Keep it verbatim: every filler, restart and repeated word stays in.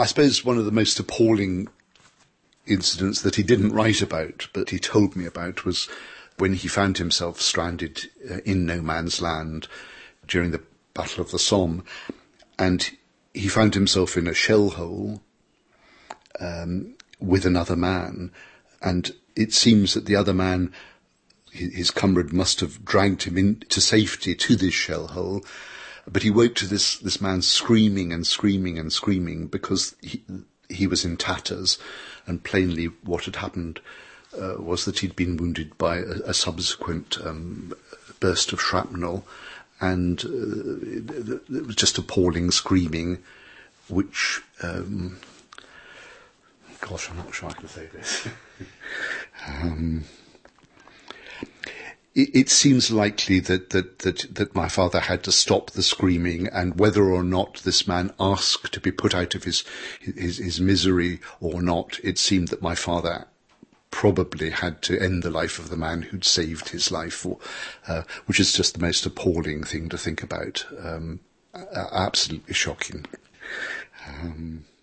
I suppose one of the most appalling incidents that he didn't write about, but he told me about, was when he found himself stranded uh, in no man's land during the Battle of the Somme, and he found himself in a shell hole um, with another man, and it seems that the other man, his comrade, must have dragged him into safety to this shell hole, but he woke to this, this man screaming and screaming and screaming because he, he was in tatters, and plainly what had happened uh, was that he'd been wounded by a, a subsequent um, burst of shrapnel, and uh, it, it was just appalling screaming, which, um, gosh, I'm not sure I can say this. um, it, it seems likely that, that, that, that my father had to stop the screaming, and whether or not this man asked to be put out of his, his, his misery or not, it seemed that my father probably had to end the life of the man who'd saved his life, or, uh, which is just the most appalling thing to think about. Um, absolutely shocking. Um,